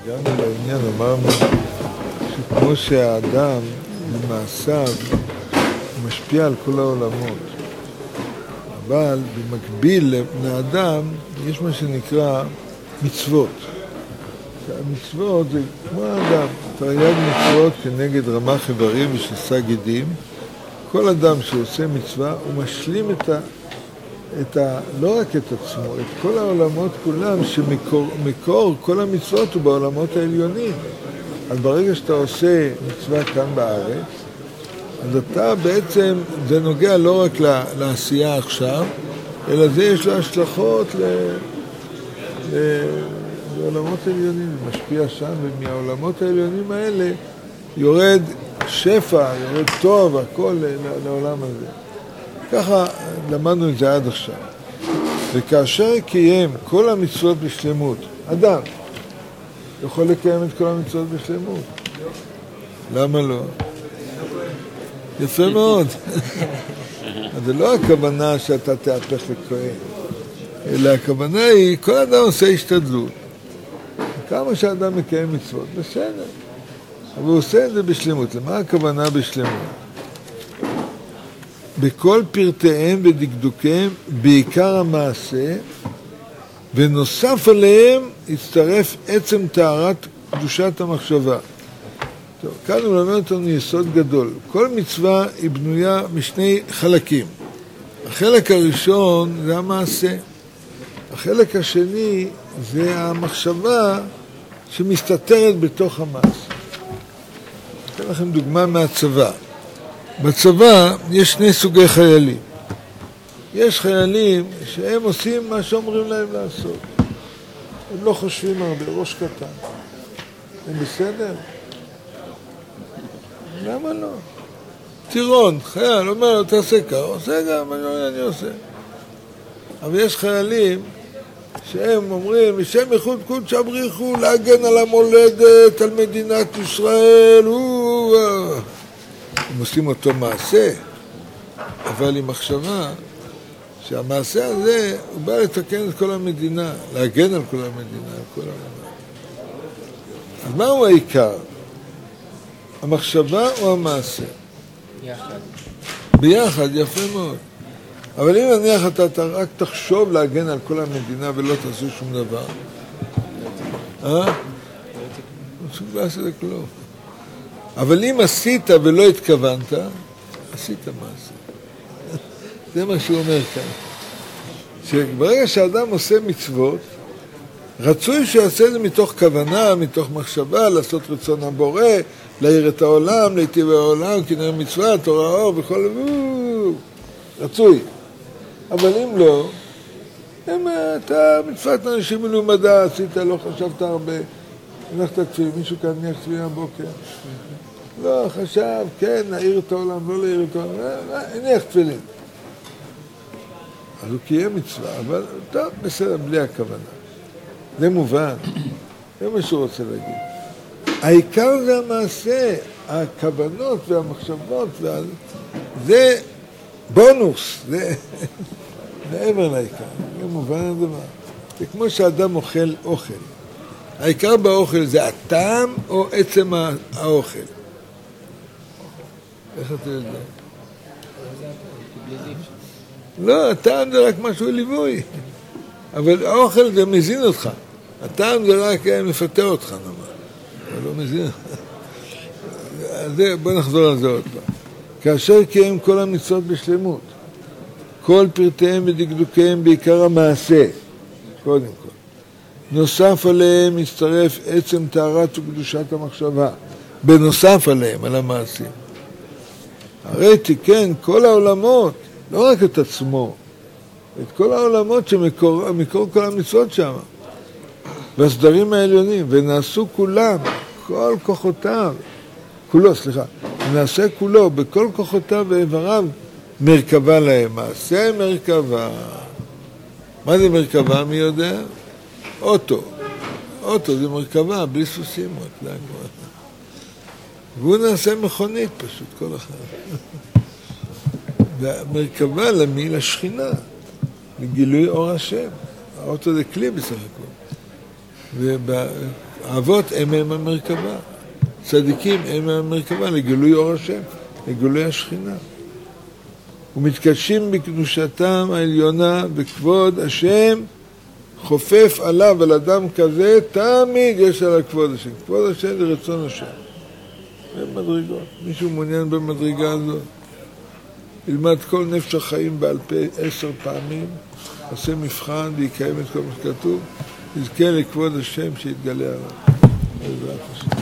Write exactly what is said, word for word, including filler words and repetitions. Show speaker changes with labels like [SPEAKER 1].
[SPEAKER 1] הגענו לעניין, אמרנו שכמו שהאדם במעשיו משפיע על כל העולמות, אבל במקביל לבני אדם יש מה שנקרא מצוות. המצוות זה כמו האדם, תרי"ג מצוות כנגד רמ"ח איברים ושישה גידים. כל אדם שעושה מצווה הוא משלים את ה... את ה... לא רק את עצמו, את כל העולמות כולם, שמקור מקור, כל המצוות הוא בעולמות העליונים. אז ברגע שאתה עושה מצווה כאן בארץ, אז אתה בעצם, זה נוגע לא רק לעשייה עכשיו, אלא זה יש לה השלכות ל... ל... לעולמות העליונים, זה משפיע שם, ומהעולמות העליונים האלה יורד שפע, יורד טוב, הכל לעולם הזה. ככה למדנו את זה עד עכשיו. וכאשר קיים כל המצוות בשלמות, אדם יכול לקיים את כל המצוות בשלמות. למה לא? יפה מאוד. אז זה לא הכוונה שאתה תהפך לכהן, אלא הכוונה היא, כל אדם עושה השתדלות. כמה שאדם מקיים מצוות, בסדר. אבל הוא עושה את זה בשלמות. למה הכוונה בשלמות? בכל פרטיהם ודקדוקיהם, בעיקר המעשה, ונוסף עליהם יצטרף עצם טהרת קדושת המחשבה. טוב, כאן הוא למד אותנו יסוד גדול. כל מצווה היא בנויה משני חלקים. החלק הראשון זה המעשה. החלק השני זה המחשבה שמסתתרת בתוך המעשה. אתן לכם דוגמה מהצבא. בצבא יש שני סוגי חיילים. יש חיילים שהם עושים מה שאומרים להם לעשות. הם לא חושבים הרבה, ראש קטן. הם בסדר? למה לא? טירון, חייל, אומר לו, תעשה כך, עושה גם, אני, אני עושה. אבל יש חיילים שהם אומרים, משם ייחוד קודש הבריחו, להגן על המולדת, על מדינת ישראל, הוא... הם עושים אותו מעשה, אבל עם מחשבה שהמעשה הזה הוא בא לתקן את כל המדינה, להגן על כל המדינה, על כל המדינה. אז מהו העיקר? המחשבה או המעשה?
[SPEAKER 2] יחד.
[SPEAKER 1] ביחד, יפה מאוד. אבל אם נניח אתה, אתה רק תחשוב להגן על כל המדינה ולא תעשו שום דבר, אה? לא צריך לעשות כלום. אבל אם עשית ולא התכוונת, עשית מעשה. זה מה שהוא אומר כאן. שברגע שאדם עושה מצוות, רצוי שיעשה את זה מתוך כוונה, מתוך מחשבה, לעשות רצון הבורא, להאיר את העולם, להיטיב העולם, כי נראה מצווה, תורה אור וכל... רצוי. אבל אם לא, אם אתה מצוות אנשים מלומדה, עשית, לא חשבת הרבה, הלכת תפיל, מישהו כאן נהיה תפיל הבוקר. לא, חשב, כן, להאיר את העולם, לא להאיר את העולם, הניח תפילין. אז הוא קיים מצווה, אבל טוב, בסדר, בלי הכוונה. זה מובן, זה מה שהוא רוצה להגיד. העיקר זה המעשה, הכוונות והמחשבות, וה... זה בונוס, זה מעבר לעיקר, זה מובן הדבר. זה כמו שאדם אוכל אוכל. העיקר באוכל זה הטעם או עצם האוכל. איך אתה יודע? לא, הטעם זה רק משהו ליווי. אבל האוכל זה מזין אותך. הטעם זה רק מפתה אותך, נאמר. זה לא מזין. בוא נחזור על זה עוד פעם. כאשר קיים כל המצוות בשלמות, כל פרטיהם ודקדוקיהם בעיקר המעשה, קודם כל. נוסף עליהם מצטרף עצם טהרת וקדושת המחשבה. בנוסף עליהם, על המעשים. הרי תיקן כל העולמות, לא רק את עצמו, את כל העולמות שמקור מקור כל המצוות שם, והסדרים העליונים, ונעשו כולם, כל כוחותיו, כולו, סליחה, ונעשה כולו, בכל כוחותיו ואיבריו, מרכבה להם, מעשה מרכבה. מה זה מרכבה, מי יודע? אוטו. אוטו זה מרכבה, בלי סוסים, רק להגמר. והוא נעשה מכונית פשוט, כל אחד. והמרכבה למי? לשכינה, לגילוי אור השם. האוטו זה כלי בסך הכל. והאבות הם הם המרכבה. צדיקים הם המרכבה לגילוי אור השם, לגילוי השכינה. ומתקדשים בקדושתם העליונה בכבוד השם, חופף עליו, על אדם כזה, תמיד יש עליו כבוד השם. כבוד השם זה רצון השם. זה מדרגות. מישהו מעוניין במדרגה הזאת? ילמד כל נפש החיים בעל פה עשר פעמים, עושה מבחן ויקיים את כל מה שכתוב, יזכה לכבוד השם שיתגלה עליו. בעזרת השם.